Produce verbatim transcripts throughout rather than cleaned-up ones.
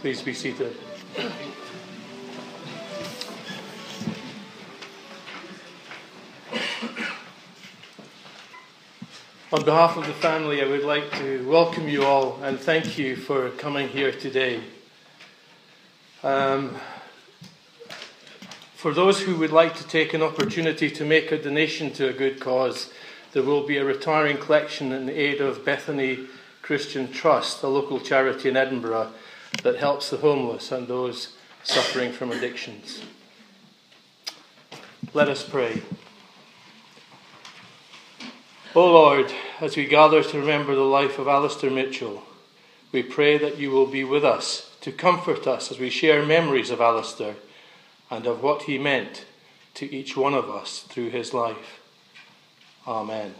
Please be seated. On behalf of the family, I would like to welcome you all and thank you for coming here today. Um, for those who would like to take an opportunity to make a donation to a good cause, there will be a retiring collection in aid of Bethany Christian Trust, a local charity in Edinburgh that helps the homeless and those suffering from addictions. Let us pray. O Lord, as we gather to remember the life of Alistair Mitchell, we pray that you will be with us to comfort us as we share memories of Alistair and of what he meant to each one of us through his life. Amen.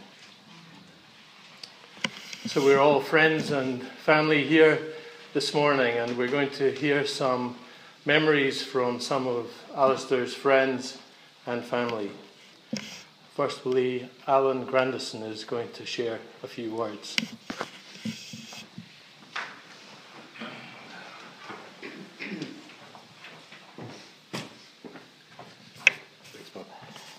So we're all friends and family here this morning, and we're going to hear some memories from some of Alistair's friends and family. Firstly, Alan Grandison is going to share a few words. Thanks, Bob.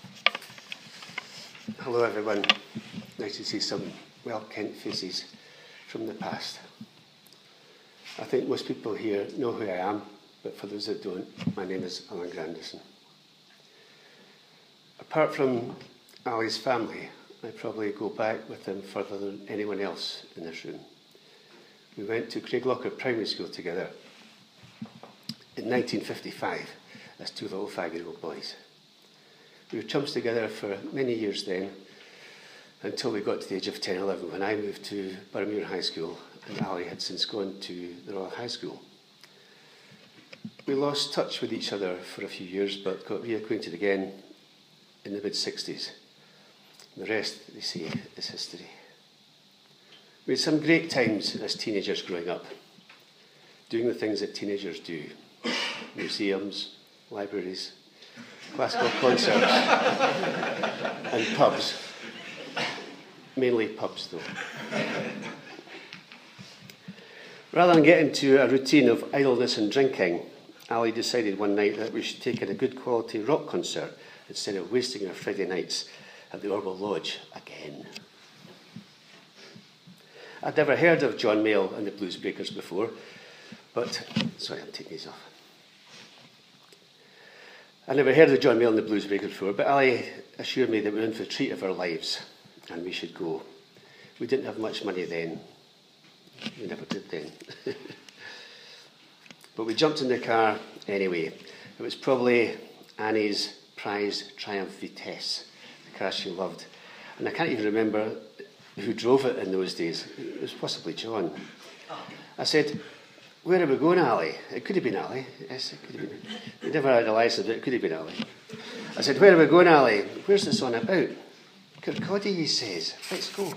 Hello, everyone. Nice to see some well-kent faces from the past. I think most people here know who I am, but for those that don't, my name is Alan Grandison. Apart from Ali's family, I probably go back with him further than anyone else in this room. We went to Craiglocker Primary School together in nineteen fifty-five as two little five-year-old boys. We were chums together for many years then, until we got to the age of ten, eleven, when I moved to Boroughmuir High School, and Ali had since gone to the Royal High School. We lost touch with each other for a few years, but got reacquainted again in the mid-sixties. The rest, they say, is history. We had some great times as teenagers growing up, doing the things that teenagers do. Museums, libraries, classical concerts, and pubs. Mainly pubs, though. Rather than get into a routine of idleness and drinking, Ali decided one night that we should take in a good quality rock concert instead of wasting our Friday nights at the Orwell Lodge again. I'd never heard of John Mayall and the Blues Breakers before, but, sorry, I'm taking these off. I'd never heard of John Mayall and the Blues Breakers before, but Ali assured me that we were in for a treat of our lives and we should go. We didn't have much money then. We never did then. But we jumped in the car anyway. It was probably Annie's prized Triumph Vitesse, the car she loved. And I can't even remember who drove it in those days. It was possibly John. I said, "Where are we going, Ali?" It could have been Ali. Yes, it could have been. We never had a license, but it could have been Ali. I said, "Where are we going, Ali? Where's this on about?" "Kirkcaldy," he says. "Let's go."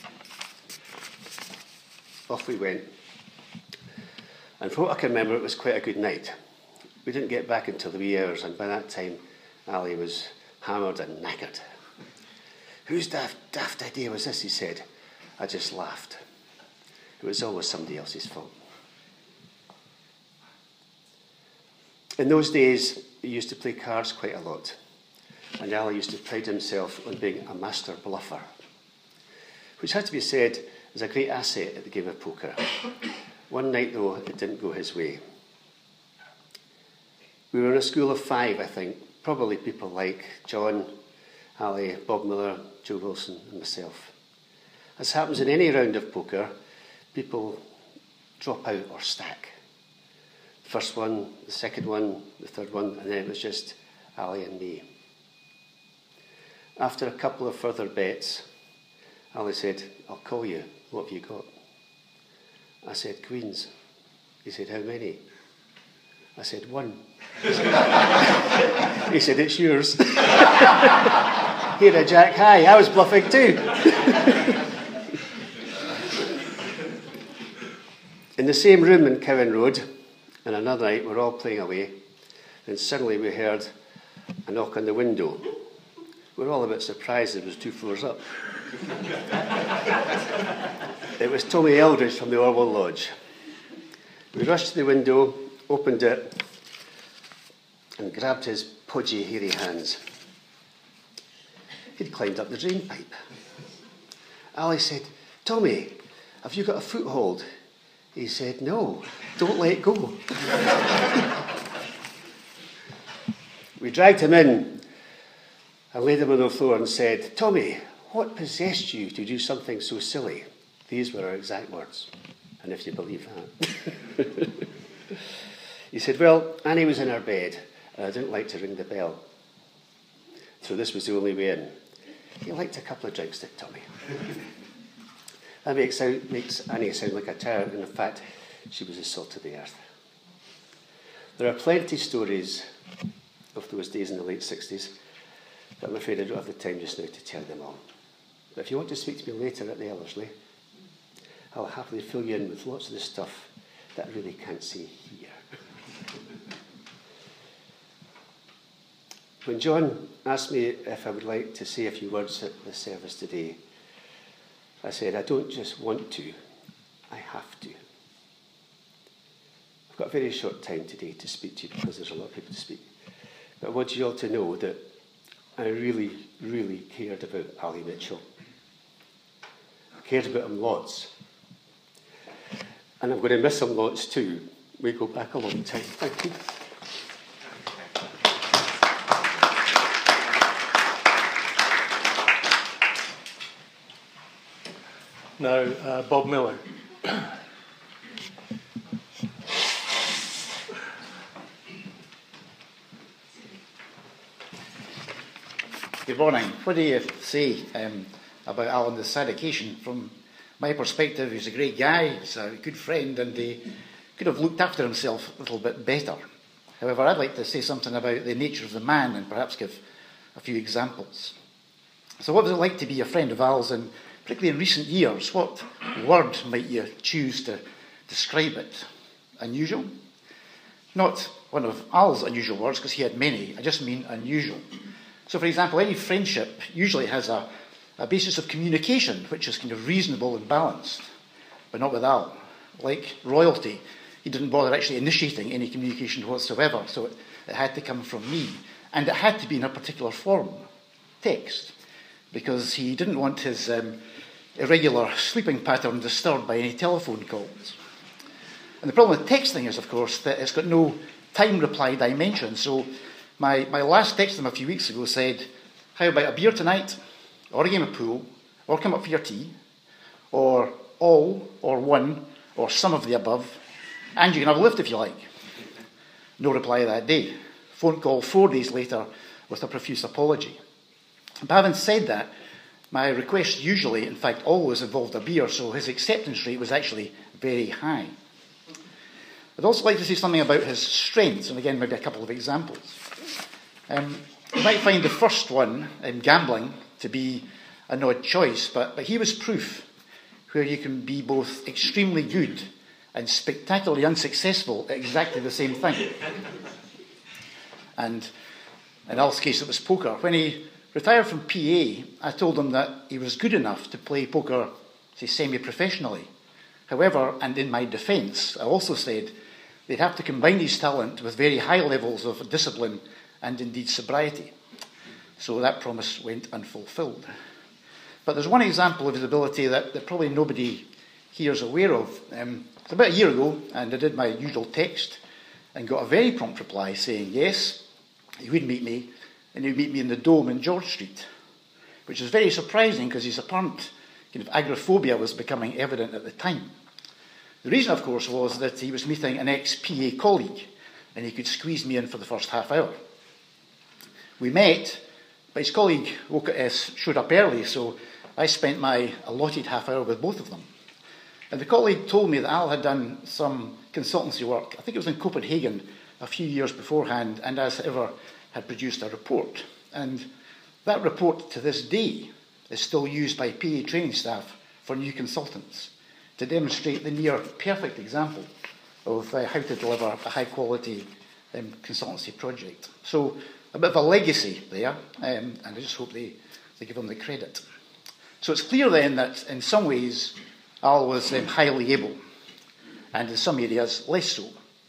Off we went. And from what I can remember, it was quite a good night. We didn't get back until the wee hours, and by that time, Ali was hammered and knackered. "Whose daft, daft idea was this?" he said. I just laughed. It was always somebody else's fault. In those days, he used to play cards quite a lot, and Ali used to pride himself on being a master bluffer, which had to be said is a great asset at the game of poker. One night, though, it didn't go his way. We were in a school of five, I think, probably people like John, Ali, Bob Miller, Joe Wilson, and myself. As happens in any round of poker, people drop out or stack. The first one, the second one, the third one, and then it was just Ali and me. After a couple of further bets, Ali said, "I'll call you. What have you got?" I said, "Queens." He said, "How many?" I said, "One." He said, "It's yours." Here a jack high. I was bluffing too. In the same room in Cowan Road, and another night we're all playing away, then suddenly we heard a knock on the window. We were all a bit surprised it was two floors up. It was Tommy Eldridge from the Orwell Lodge. We rushed to the window opened it, and grabbed his podgy, hairy hands. He'd climbed up the drain pipe. Ali said, "Tommy, have you got a foothold?" He said, "No, don't let go." We dragged him in and laid him on the floor and said, "Tommy, what possessed you to do something so silly?" These were our exact words, and if you believe that. He said, "Well, Annie was in her bed, and I didn't like to ring the bell. So this was the only way in." He liked a couple of drinks, did Tommy. That makes, out, makes Annie sound like a tyrant, and in fact, she was the salt of the earth. There are plenty of stories of those days in the late sixties, but I'm afraid I don't have the time just now to tell them all. But if you want to speak to me later at the Ellerslie, I'll happily fill you in with lots of the stuff that I really can't say here. When John asked me if I would like to say a few words at the service today, I said, I don't just want to, I have to. I've got a very short time today to speak to you because there's a lot of people to speak. But I want you all to know that I really, really cared about Ali Mitchell. I cared about him lots. And I'm going to miss him lots too. We go back a long time. Thank you. Now, uh, Bob Miller. Good morning. What do you say um, about Alan this sad occasion? From my perspective, he's a great guy, he's a good friend, and he could have looked after himself a little bit better. However, I'd like to say something about the nature of the man and perhaps give a few examples. So what was it like to be a friend of Al's, and particularly in recent years? What word might you choose to describe it? Unusual? Not one of Al's unusual words, because he had many. I just mean unusual. So, for example, any friendship usually has a, a basis of communication, which is kind of reasonable and balanced, but not with Al. Like royalty, he didn't bother actually initiating any communication whatsoever, so it, it had to come from me. And it had to be in a particular form, text, because he didn't want his um, irregular sleeping pattern disturbed by any telephone calls. And the problem with texting is, of course, that it's got no time reply dimension. So my, my last text to him a few weeks ago said, how about a beer tonight, or a game of pool, or come up for your tea, or all, or one, or some of the above, and you can have a lift if you like. No reply that day. Phone call four days later with a profuse apology. But having said that, my requests usually, in fact always, involved a beer, so his acceptance rate was actually very high. I'd also like to say something about his strengths, and again maybe a couple of examples. Um, you might find the first one, um, gambling, to be an odd choice, but, but he was proof where you can be both extremely good and spectacularly unsuccessful at exactly the same thing. And in Al's case it was poker. When he retired from P A, I told him that he was good enough to play poker, say, semi-professionally. However, and in my defence, I also said they'd have to combine his talent with very high levels of discipline and indeed sobriety. So that promise went unfulfilled. But there's one example of his ability that, that probably nobody here is aware of. Um, it's about a year ago, and I did my usual text and got a very prompt reply saying, yes, he would meet me, and he would meet me in the Dome in George Street, which was very surprising because his apparent kind of agoraphobia was becoming evident at the time. The reason, of course, was that he was meeting an ex-P A colleague, and he could squeeze me in for the first half hour. We met, but his colleague woke, uh, showed up early, so I spent my allotted half hour with both of them. And the colleague told me that Al had done some consultancy work, I think it was in Copenhagen, a few years beforehand, and as ever had produced a report. And that report to this day is still used by P A training staff for new consultants to demonstrate the near perfect example of uh, how to deliver a high quality um, consultancy project. So a bit of a legacy there, um, and I just hope they, they give him the credit. So it's clear then that in some ways Al was um, highly able, and in some areas less so.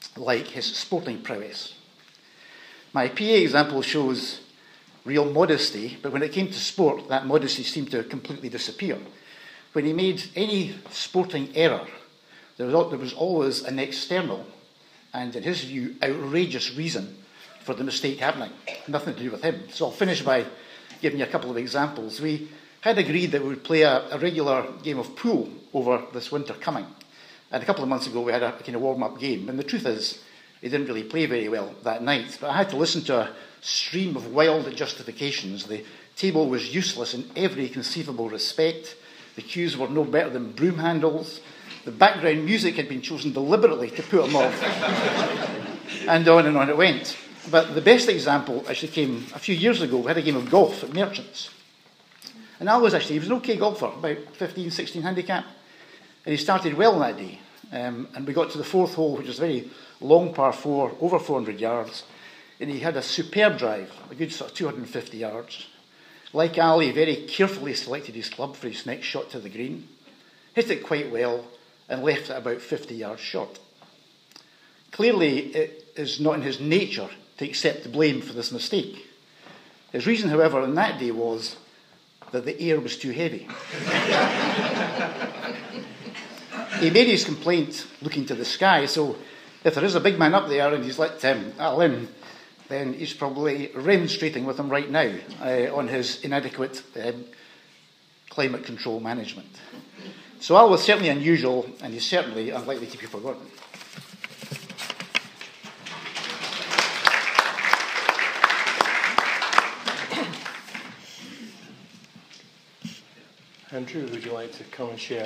like his sporting prowess. My P A example shows real modesty, but when it came to sport, that modesty seemed to completely disappear. When he made any sporting error, there was, there was always an external and, in his view, outrageous reason for the mistake happening. Nothing to do with him. So I'll finish by giving you a couple of examples. We had agreed that we would play a, a regular game of pool over this winter coming. And a couple of months ago, we had a, a kind of warm-up game. And the truth is, he didn't really play very well that night. But I had to listen to a stream of wild justifications. The table was useless in every conceivable respect. The cues were no better than broom handles. The background music had been chosen deliberately to put him off. And on and on it went. But the best example actually came a few years ago. We had a game of golf at Merchants. And Al was actually, he was an okay golfer, about fifteen, sixteen handicap. And he started well that day. Um, and we got to the fourth hole, which was a very long par four, over four hundred yards. And he had a superb drive, a good sort of two hundred fifty yards. Like Al, he very carefully selected his club for his next shot to the green, hit it quite well, and left it about fifty yards short. Clearly, it is not in his nature to accept the blame for this mistake. His reason, however, on that day was that the air was too heavy. He made his complaint looking to the sky, so if there is a big man up there and he's let um, Al in, then he's probably remonstrating with him right now uh, on his inadequate uh, climate control management. So Al was certainly unusual, and he's certainly unlikely to be forgotten. Andrew, would you like to come and share?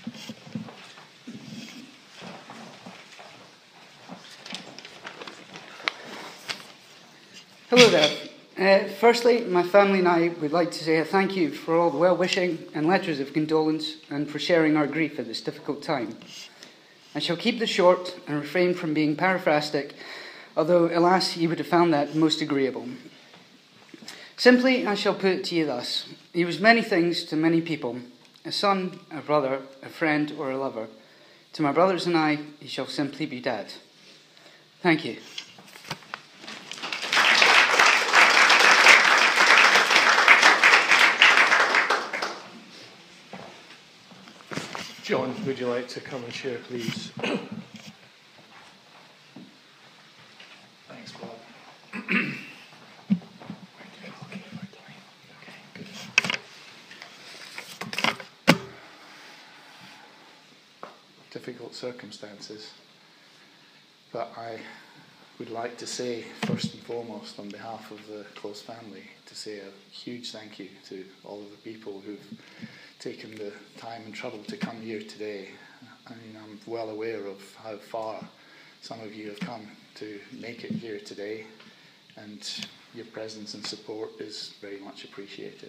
Hello there. Uh, firstly, my family and I would like to say a thank you for all the well-wishing and letters of condolence and for sharing our grief at this difficult time. I shall keep this short and refrain from being paraphrastic, although, alas, you would have found that most agreeable. Simply, I shall put it to you thus. He was many things to many people, a son, a brother, a friend, or a lover. To my brothers and I, he shall simply be Dad. Thank you. John, would you like to come and share, please? Thanks, Bob. Difficult circumstances, but I would like to say, first and foremost, on behalf of the close family, to say a huge thank you to all of the people who've taken the time and trouble to come here today. I mean, I'm well aware of how far some of you have come to make it here today, and your presence and support is very much appreciated.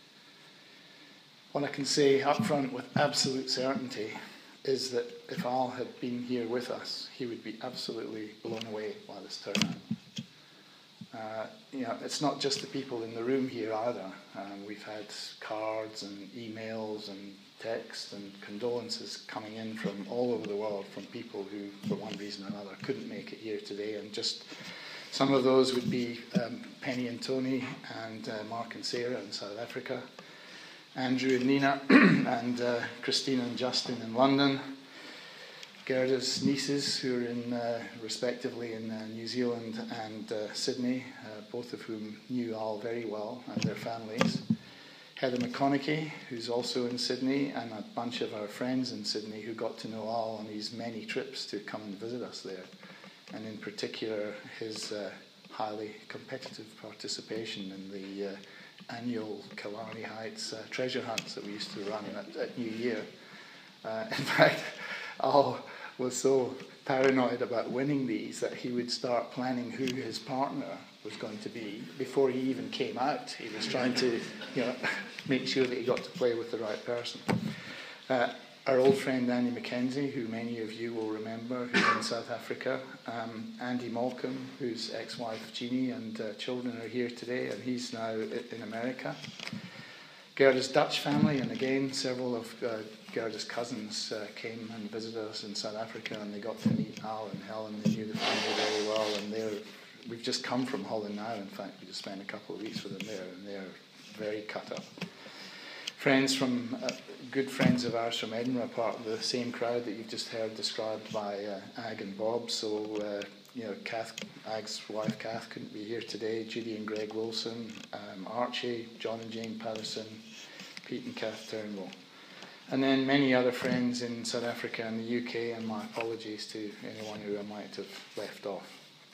What I can say up front with absolute certainty is that if Al had been here with us, he would be absolutely blown away by this turnout. Uh, you know, it's not just the people in the room here either. Um, we've had cards and emails and texts and condolences coming in from all over the world from people who, for one reason or another, couldn't make it here today. And just some of those would be um, Penny and Tony and uh, Mark and Sarah in South Africa, Andrew and Nina, and uh, Christina and Justin in London, Gerda's nieces, who are in, uh, respectively in uh, New Zealand and uh, Sydney, uh, both of whom knew Al very well, and their families. Heather McConaughey, who's also in Sydney, and a bunch of our friends in Sydney who got to know Al on his many trips to come and visit us there, and in particular his uh, highly competitive participation in the uh, annual Killarney Heights uh, treasure hunts that we used to run at, at New Year. Uh, in fact, Al was so paranoid about winning these that he would start planning who his partner was going to be before he even came out. He was trying to, you know, make sure that he got to play with the right person. Uh, our old friend Andy McKenzie, who many of you will remember, who's in South Africa. Um, Andy Malcolm, whose ex-wife Jeannie and uh, children are here today, and he's now in America. Gerda's Dutch family, and again, several of uh, Gerda's cousins uh, came and visited us in South Africa, and they got to meet Al and Helen. They knew the family very well, and they're, we've just come from Holland now. In fact, we just spent a couple of weeks with them there, and they're very cut up. Friends from, uh, good friends of ours from Edinburgh, part of the same crowd that you've just heard described by uh, Ag and Bob. So, uh, you know, Kath, Ag's wife Kath couldn't be here today, Judy and Greg Wilson, um, Archie, John and Jane Patterson, Pete and Kath Turnbull. And then many other friends in South Africa and the U K, and my apologies to anyone who I might have left off.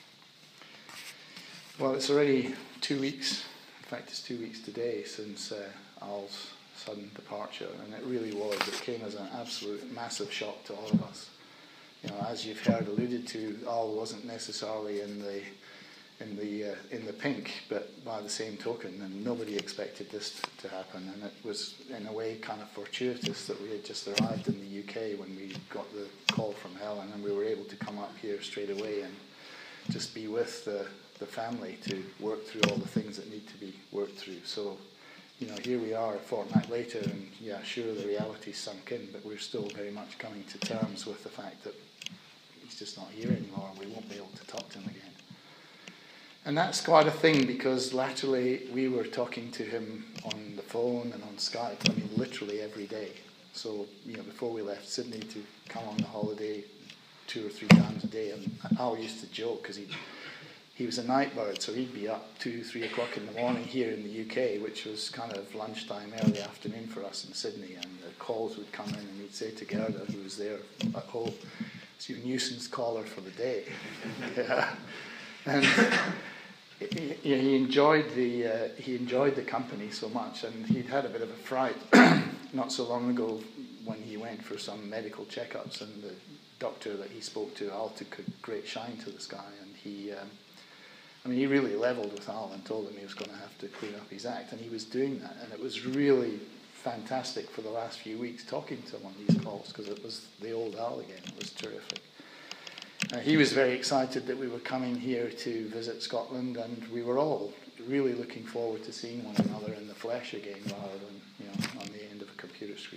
Well, it's already two weeks, in fact it's two weeks today, since uh, Al's sudden departure, and it really was, it came as an absolute massive shock to all of us. You know, as you've heard alluded to, Al wasn't necessarily in the in the uh, in the pink, but by the same token, and nobody expected this to happen, and it was in a way kind of fortuitous that we had just arrived in the U K when we got the call from Helen, and we were able to come up here straight away and just be with the, the family to work through all the things that need to be worked through. So, you know, here we are a fortnight later, and yeah, sure, the reality's sunk in, but we're still very much coming to terms with the fact that he's just not here anymore, and we won't be able to talk to him again. And that's quite a thing, because latterly we were talking to him on the phone and on Skype, I mean, literally every day. So, you know, before we left Sydney to come on the holiday two or three times a day, and Al used to joke, because he he was a night bird, so he'd be up two, three o'clock in the morning here in the U K, which was kind of lunchtime, early afternoon for us in Sydney, and the calls would come in, and he'd say to Gerda, who was there at home, "It's your nuisance caller for the day." Yeah. And he, he enjoyed the uh, he enjoyed the company so much, and he'd had a bit of a fright not so long ago when he went for some medical checkups, and the doctor that he spoke to, Al, took a great shine to this guy, and he, um, I mean, he really levelled with Al and told him he was going to have to clean up his act, and he was doing that, and it was really fantastic for the last few weeks talking to him on these calls, because it was the old Al again. It was terrific. Uh, he was very excited that we were coming here to visit Scotland, and we were all really looking forward to seeing one another in the flesh again, rather than, you know, on the end of a computer screen.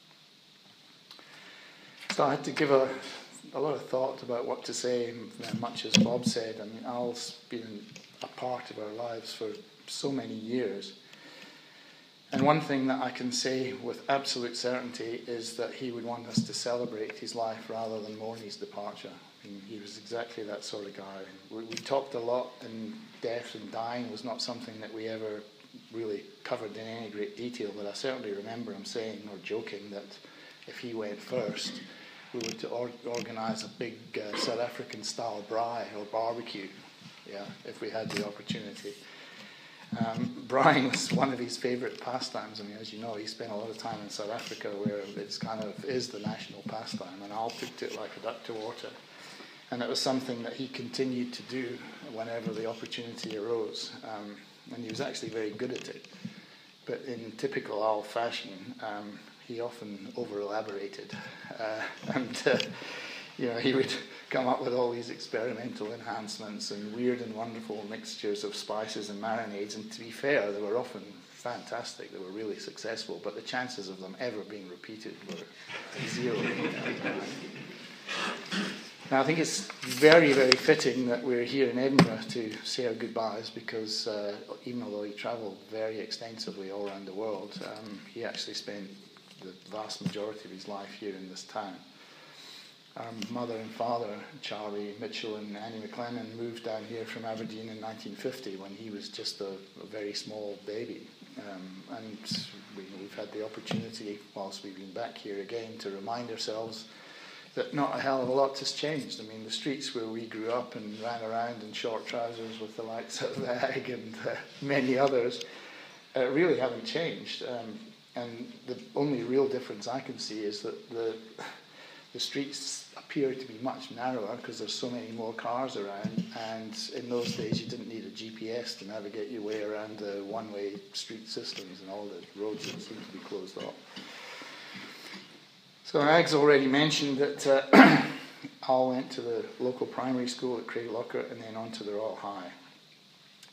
So I had to give a, a lot of thought about what to say, and much as Bob said. I mean, Al's been a part of our lives for so many years. And one thing that I can say with absolute certainty is that he would want us to celebrate his life rather than mourn his departure. I mean, he was exactly that sort of guy. We, we talked a lot, and death and dying was not something that we ever really covered in any great detail, but I certainly remember him saying, or joking, that if he went first, we were to or- organise a big uh, South African-style braai or barbecue, yeah, if we had the opportunity. Um, braaiing was one of his favourite pastimes. I mean, as you know, he spent a lot of time in South Africa, where it's kind of is the national pastime, and Al took to it like a duck to water. And it was something that he continued to do whenever the opportunity arose. Um, and he was actually very good at it. But in typical Al fashion, um, he often over-elaborated. Uh, and, uh, you know, he would come up with all these experimental enhancements and weird and wonderful mixtures of spices and marinades. And to be fair, they were often fantastic. They were really successful. But the chances of them ever being repeated were zero. Now, I think it's very, very fitting that we're here in Edinburgh to say our goodbyes, because uh, even although he travelled very extensively all around the world, um, he actually spent the vast majority of his life here in this town. Our mother and father, Charlie Mitchell and Annie McLennan, moved down here from Aberdeen in nineteen fifty when he was just a, a very small baby. Um, and we, we've had the opportunity, whilst we've been back here again, to remind ourselves that not a hell of a lot has changed. I mean, the streets where we grew up and ran around in short trousers with the likes of Ag and uh, many others uh, really haven't changed. Um, and the only real difference I can see is that the the streets appear to be much narrower because there's so many more cars around. And in those days, you didn't need a G P S to navigate your way around the one-way street systems and all the roads that seem to be closed off. So Ag's already mentioned that uh, Al went to the local primary school at Craiglocker and then on to the Royal High.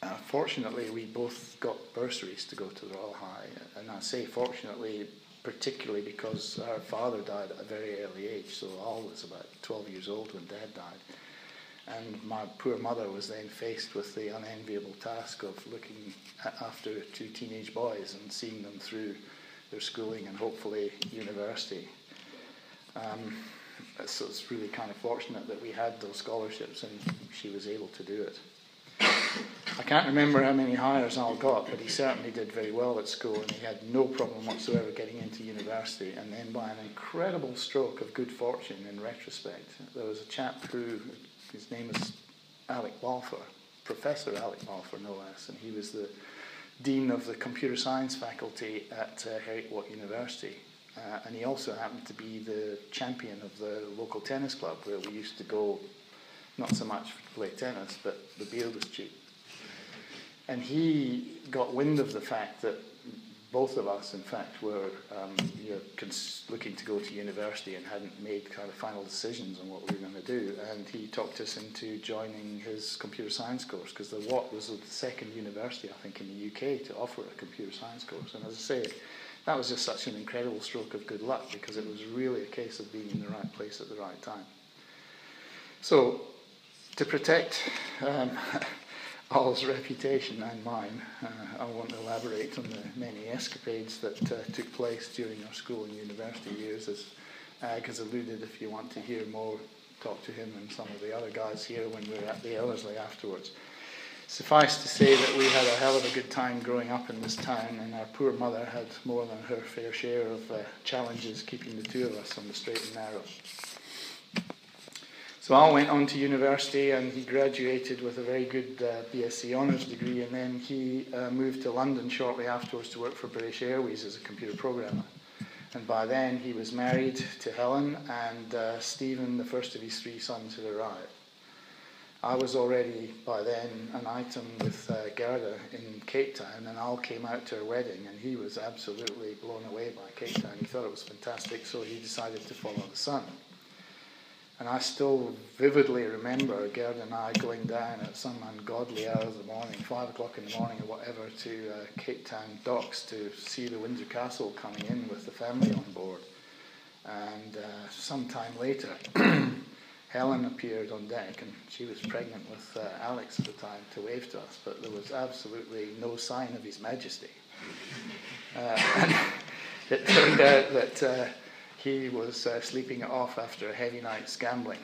uh, fortunately, we both got bursaries to go to the Royal High, and I say fortunately, particularly because our father died at a very early age, so Al was about twelve years old when Dad died. And my poor mother was then faced with the unenviable task of looking at, after two teenage boys and seeing them through their schooling and hopefully university. Um, so it's really kind of fortunate that we had those scholarships and she was able to do it. I can't remember how many hires Al got, but he certainly did very well at school and he had no problem whatsoever getting into university. And then by an incredible stroke of good fortune in retrospect, there was a chap who, his name is Alec Balfour, Professor Alec Balfour no less, and he was the Dean of the Computer Science faculty at uh, Heriot-Watt University. Uh, and he also happened to be the champion of the local tennis club where we used to go, not so much to play tennis, but the beer was cheap. And he got wind of the fact that both of us, in fact, were um, you know, cons- looking to go to university and hadn't made kind of final decisions on what we were going to do. And he talked us into joining his computer science course, because the Watt was the second university, I think, in the U K to offer a computer science course. And as I say, that was just such an incredible stroke of good luck, because it was really a case of being in the right place at the right time. So, to protect um, Al's reputation and mine, uh, I won't elaborate on the many escapades that uh, took place during our school and university years, as Ag has alluded. If you want to hear more, talk to him and some of the other guys here when we were at the Ellerslie afterwards. Suffice to say that we had a hell of a good time growing up in this town, and our poor mother had more than her fair share of uh, challenges keeping the two of us on the straight and narrow. So Al went on to university and he graduated with a very good uh, B S c honours degree, and then he uh, moved to London shortly afterwards to work for British Airways as a computer programmer. And by then he was married to Helen, and uh, Stephen, the first of his three sons, had arrived. I was already by then an item with uh, Gerda in Cape Town, and Al came out to her wedding and he was absolutely blown away by Cape Town. He thought it was fantastic, so he decided to follow the sun. And I still vividly remember Gerda and I going down at some ungodly hour of the morning, five o'clock in the morning or whatever, to uh, Cape Town docks to see the Windsor Castle coming in with the family on board. And uh, sometime later, Helen appeared on deck, and she was pregnant with uh, Alex at the time, to wave to us, but there was absolutely no sign of His Majesty. Uh, and it turned out that uh, he was uh, sleeping it off after a heavy night's gambling.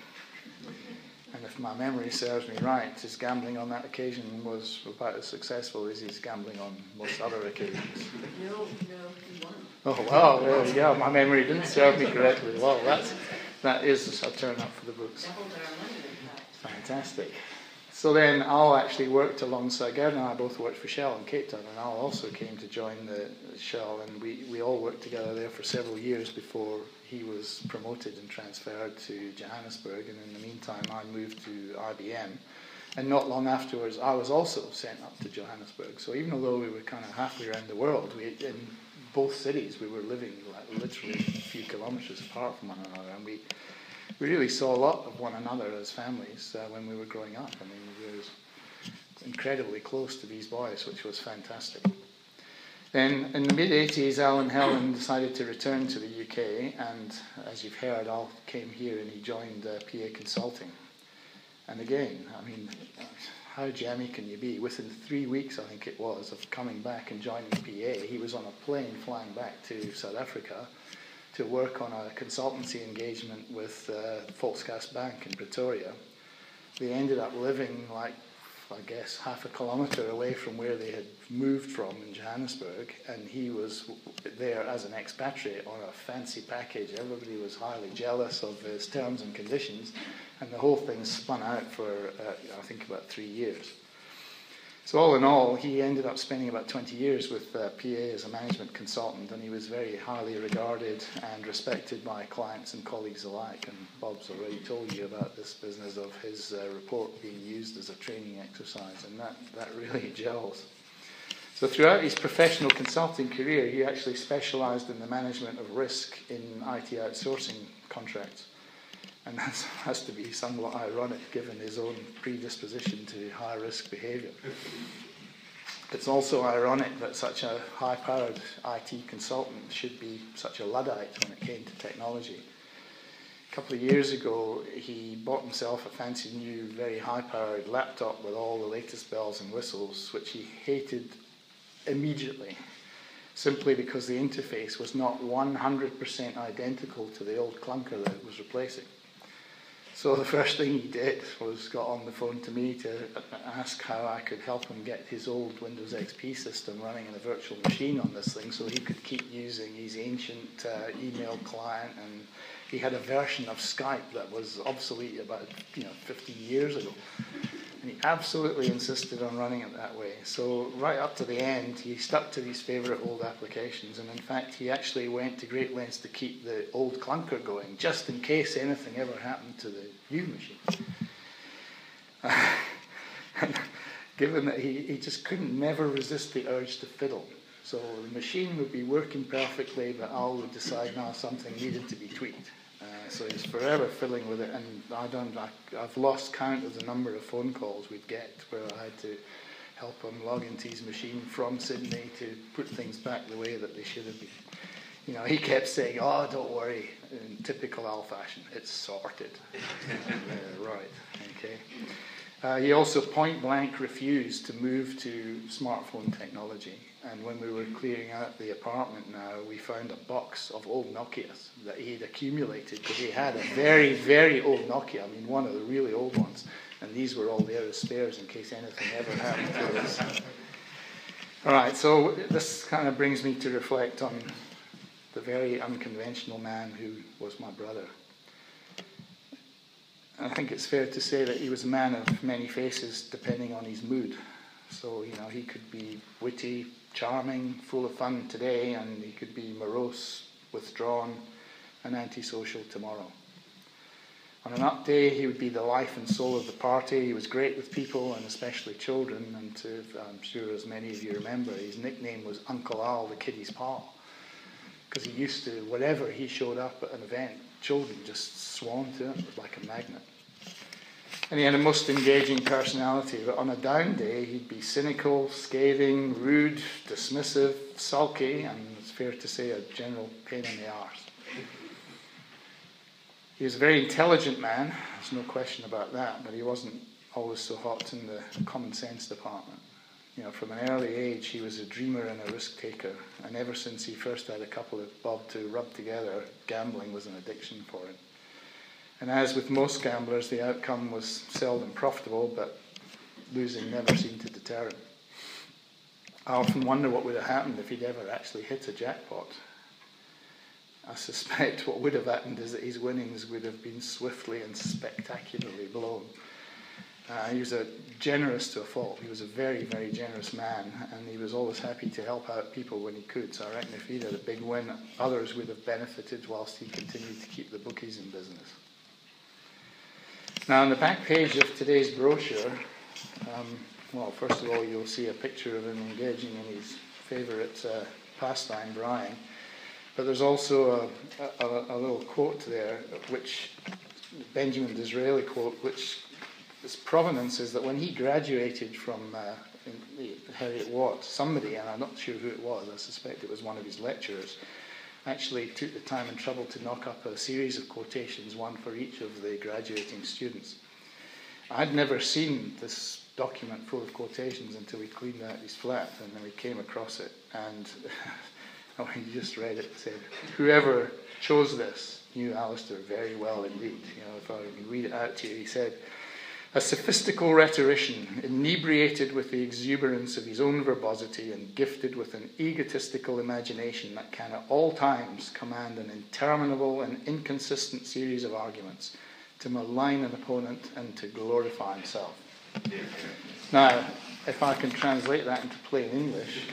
And if my memory serves me right, his gambling on that occasion was about as successful as his gambling on most other occasions. No, no, he won. Oh, wow, there you go. My memory didn't serve me correctly. Well, that's, that is a turn up for the books. Doubled our money, in fact. Fantastic. So then Al actually worked alongside, Gerda and I both worked for Shell in Cape Town, and Al also came to join the Shell, and we, we all worked together there for several years before he was promoted and transferred to Johannesburg, and in the meantime I moved to I B M, and not long afterwards I was also sent up to Johannesburg. So even although we were kind of halfway around the world, we, in both cities we were living like literally a few kilometres apart from one another, and we We really saw a lot of one another as families uh, when we were growing up. I mean, we were incredibly close to these boys, which was fantastic. Then, in the mid-eighties, Al and Helen decided to return to the U K, and as you've heard, Al came here and he joined uh, P A Consulting. And again, I mean, how jammy can you be? Within three weeks, I think it was, of coming back and joining P A, he was on a plane flying back to South Africa to work on a consultancy engagement with uh, Volkskas Bank in Pretoria. They ended up living like, I guess, half a kilometre away from where they had moved from in Johannesburg, and he was there as an expatriate on a fancy package. Everybody was highly jealous of his terms and conditions, and the whole thing spun out for, uh, I think, about three years. So all in all, he ended up spending about twenty years with uh, P A as a management consultant, and he was very highly regarded and respected by clients and colleagues alike. And Bob's already told you about this business of his uh, report being used as a training exercise, and that, that really gels. So throughout his professional consulting career, he actually specialised in the management of risk in I T outsourcing contracts. And that has to be somewhat ironic given his own predisposition to high-risk behaviour. It's also ironic that such a high-powered I T consultant should be such a Luddite when it came to technology. A couple of years ago, he bought himself a fancy new, very high-powered laptop with all the latest bells and whistles, which he hated immediately, simply because the interface was not one hundred percent identical to the old clunker that it was replacing. So the first thing he did was got on the phone to me to ask how I could help him get his old Windows X P system running in a virtual machine on this thing so he could keep using his ancient uh, email client, and he had a version of Skype that was obsolete about you know fifty years ago. And he absolutely insisted on running it that way. So right up to the end, he stuck to these favourite old applications, and in fact, he actually went to great lengths to keep the old clunker going, just in case anything ever happened to the new machine. Uh, and given that he, he just couldn't never resist the urge to fiddle. So the machine would be working perfectly, but Al would decide now something needed to be tweaked. Uh, so he's forever fiddling with it, and I don't, I, I've lost count of the number of phone calls we'd get where I had to help him log into his machine from Sydney to put things back the way that they should have been. You know, he kept saying, "Oh, don't worry," in typical Al fashion, "it's sorted." uh, right, okay. Uh, he also point blank refused to move to smartphone technology. And when we were clearing out the apartment now, we found a box of old Nokias that he'd accumulated, because he had a very, very old Nokia, I mean, one of the really old ones. And these were all there as spares in case anything ever happened to us. All right, so this kind of brings me to reflect on the very unconventional man who was my brother. I think it's fair to say that he was a man of many faces, depending on his mood. So, you know, he could be witty, charming, full of fun today, and he could be morose, withdrawn, and antisocial tomorrow. On an up day, he would be the life and soul of the party. He was great with people, and especially children, and to, I'm sure as many of you remember, his nickname was Uncle Al, the kiddies' pal, because he used to, wherever he showed up at an event, children just swarmed to him. It was like a magnet. And he had a most engaging personality, but on a down day, he'd be cynical, scathing, rude, dismissive, sulky, and it's fair to say a general pain in the arse. He was a very intelligent man, there's no question about that, but he wasn't always so hot in the common sense department. You know, from an early age, he was a dreamer and a risk taker, and ever since he first had a couple of bob to rub together, gambling was an addiction for him. And as with most gamblers, the outcome was seldom profitable, but losing never seemed to deter him. I often wonder what would have happened if he'd ever actually hit a jackpot. I suspect what would have happened is that his winnings would have been swiftly and spectacularly blown. Uh, he was a generous to a fault. He was a very, very generous man, and he was always happy to help out people when he could. So I reckon if he'd had a big win, others would have benefited whilst he continued to keep the bookies in business. Now, on the back page of today's brochure, um, well, first of all, you'll see a picture of him engaging in his favourite uh, pastime, braaiing. But there's also a, a, a little quote there, which Benjamin Disraeli quote, which its provenance is that when he graduated from uh, in, Heriot Watt, somebody, and I'm not sure who it was, I suspect it was one of his lecturers, actually took the time and trouble to knock up a series of quotations, one for each of the graduating students. I'd never seen this document full of quotations until we cleaned out his flat, and then we came across it, and when you just read it, it said, "Whoever chose this knew Alistair very well indeed." You know, if I can read it out to you, he said, "A sophistical rhetorician, inebriated with the exuberance of his own verbosity and gifted with an egotistical imagination that can at all times command an interminable and inconsistent series of arguments to malign an opponent and to glorify himself." Now, if I can translate that into plain English,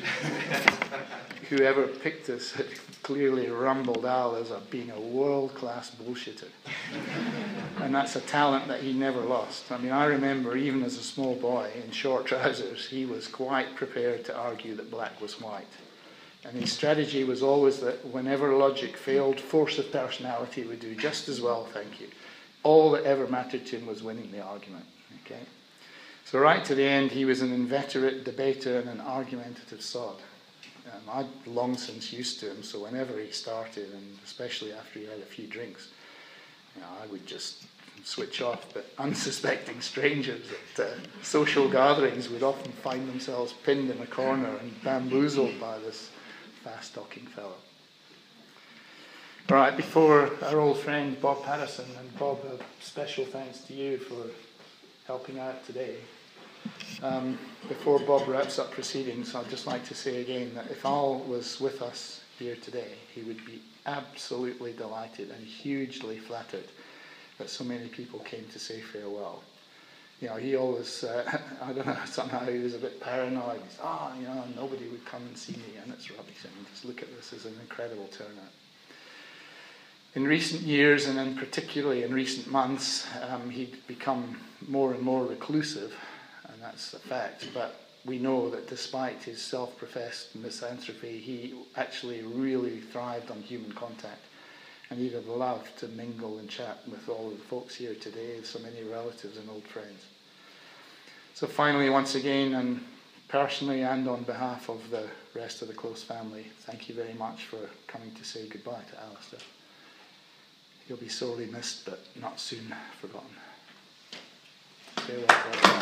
whoever picked this had clearly rumbled Al as a, being a world-class bullshitter. And that's a talent that he never lost. I mean, I remember even as a small boy in short trousers, he was quite prepared to argue that black was white. And his strategy was always that whenever logic failed, force of personality would do just as well, thank you. All that ever mattered to him was winning the argument. Okay? So right to the end, he was an inveterate debater and an argumentative sod. Um, I'd long since used to him, so whenever he started, and especially after he had a few drinks, you know, I would just switch off. But unsuspecting strangers at uh, social gatherings would often find themselves pinned in a corner and bamboozled by this fast-talking fellow. All right, before our old friend Bob Patterson, and Bob, a special thanks to you for helping out today. Um, before Bob wraps up proceedings, I'd just like to say again that if Al was with us here today, he would be absolutely delighted and hugely flattered that so many people came to say farewell. You know, he always, uh, I don't know, somehow he was a bit paranoid. He's, ah, oh, you know, nobody would come and see me, and it's rubbish. I mean, just look at this as an incredible turnout. In recent years, and in particularly in recent months, um, he'd become more and more reclusive, and that's a fact. But we know that despite his self-professed misanthropy, he actually really thrived on human contact, and he'd have loved to mingle and chat with all of the folks here today, so many relatives and old friends. So finally, once again, and personally and on behalf of the rest of the close family, thank you very much for coming to say goodbye to Alistair. He'll be sorely missed, but not soon forgotten. Farewell, brother.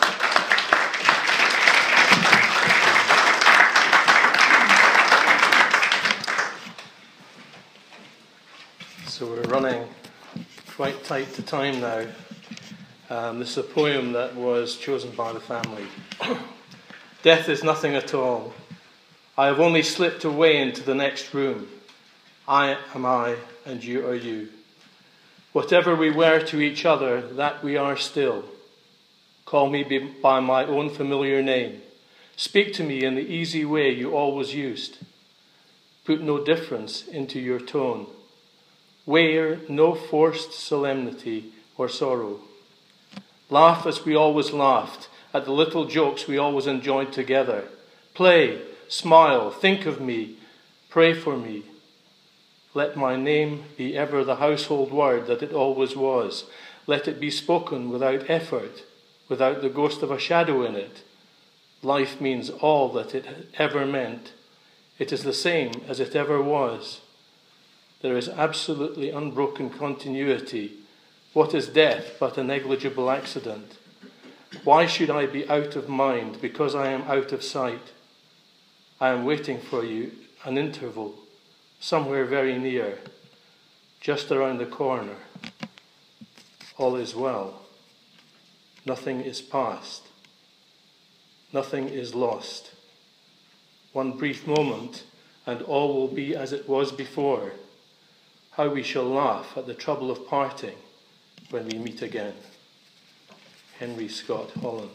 So we're running quite tight to time now. Um, this is a poem that was chosen by the family. Death is nothing at all. I have only slipped away into the next room. I am I, and you are you. Whatever we were to each other, that we are still. Call me by my own familiar name. Speak to me in the easy way you always used. Put no difference into your tone. Wear no forced solemnity or sorrow. Laugh as we always laughed, at the little jokes we always enjoyed together. Play, smile, think of me, pray for me. Let my name be ever the household word that it always was. Let it be spoken without effort, without the ghost of a shadow in it. Life means all that it ever meant. It is the same as it ever was. There is absolutely unbroken continuity. What is death but a negligible accident? Why should I be out of mind because I am out of sight? I am waiting for you, an interval, somewhere very near, just around the corner. All is well. Nothing is past. Nothing is lost. One brief moment, and all will be as it was before. How we shall laugh at the trouble of parting when we meet again. Henry Scott Holland.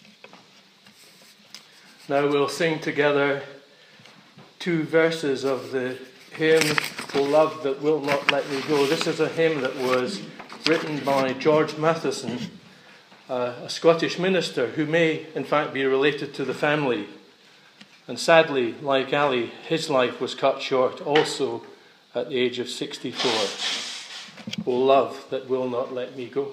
Now we'll sing together two verses of the hymn, O Love That Will Not Let Me Go. This is a hymn that was written by George Matheson, uh, a Scottish minister who may in fact be related to the family. And sadly, like Ali, his life was cut short also at the age of sixty-four. O love that will not let me go.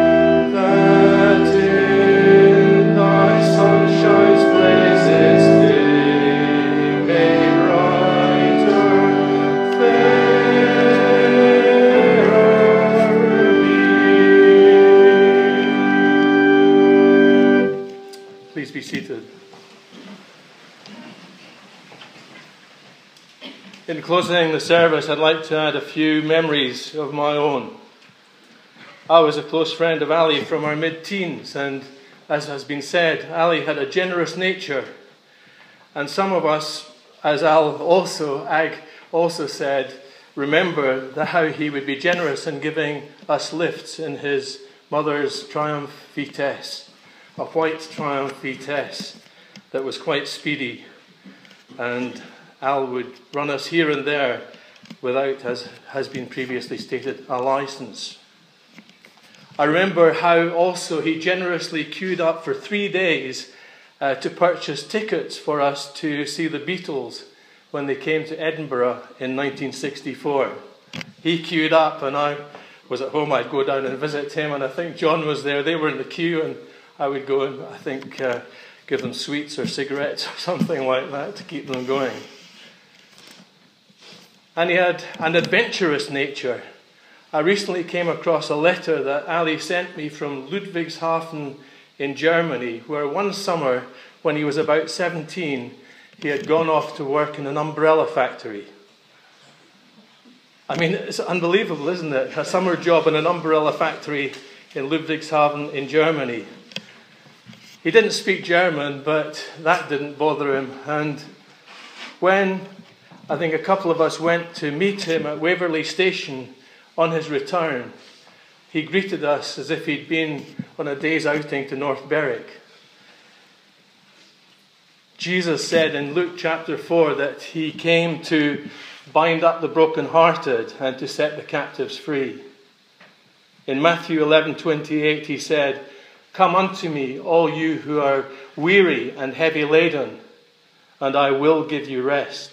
Sunshine blazes closing the service, I'd like to add a few memories of my own. I was a close friend of Ali from our mid-teens, and as has been said, Ali had a generous nature. And some of us, as Al also, Ag also said, remember the, how he would be generous in giving us lifts in his mother's Triumph Vitesse, a white Triumph Vitesse that was quite speedy. And Al would run us here and there without, as has been previously stated, a license. I remember how also he generously queued up for three days uh, to purchase tickets for us to see the Beatles when they came to Edinburgh in nineteen sixty-four. He queued up and I was at home. I'd go down and visit him, and I think John was there. They were in the queue, and I would go and I think uh, give them sweets or cigarettes or something like that to keep them going. And he had an adventurous nature. I recently came across a letter that Ali sent me from Ludwigshafen in Germany, where one summer, when he was about seventeen, he had gone off to work in an umbrella factory. I mean, it's unbelievable, isn't it? A summer job in an umbrella factory in Ludwigshafen in Germany. He didn't speak German, but that didn't bother him. And when I think a couple of us went to meet him at Waverley Station on his return, he greeted us as if he'd been on a day's outing to North Berwick. Jesus said in Luke chapter four that he came to bind up the brokenhearted and to set the captives free. In Matthew eleven twenty-eight he said, "Come unto me, all you who are weary and heavy laden, and I will give you rest."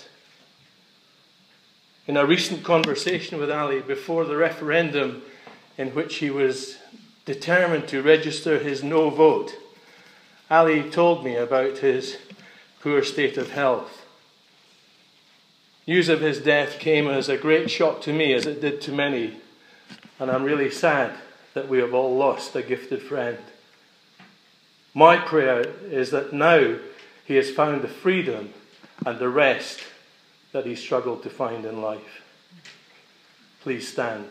In a recent conversation with Ali before the referendum, in which he was determined to register his no vote, Ali told me about his poor state of health. News of his death came as a great shock to me, as it did to many, and I'm really sad that we have all lost a gifted friend. My prayer is that now he has found the freedom and the rest that he struggled to find in life. Please stand.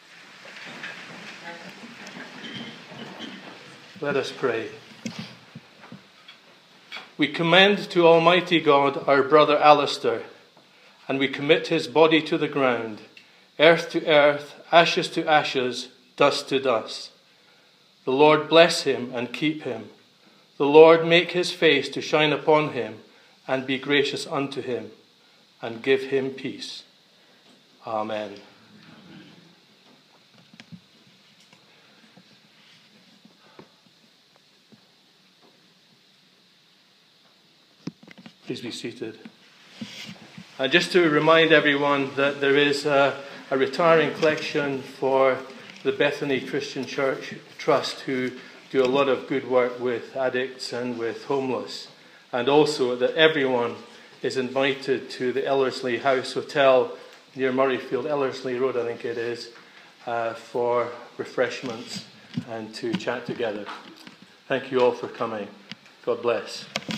Let us pray. We commend to Almighty God our brother Alistair, and we commit his body to the ground, earth to earth, ashes to ashes, dust to dust. The Lord bless him and keep him. The Lord make his face to shine upon him and be gracious unto him, and give him peace. Amen. Please be seated. And just to remind everyone that there is a, a retiring collection for the Bethany Christian Church Trust, who do a lot of good work with addicts and with homeless. And also that everyone is invited to the Ellerslie House Hotel near Murrayfield, Ellerslie Road, I think it is, uh, for refreshments and to chat together. Thank you all for coming. God bless.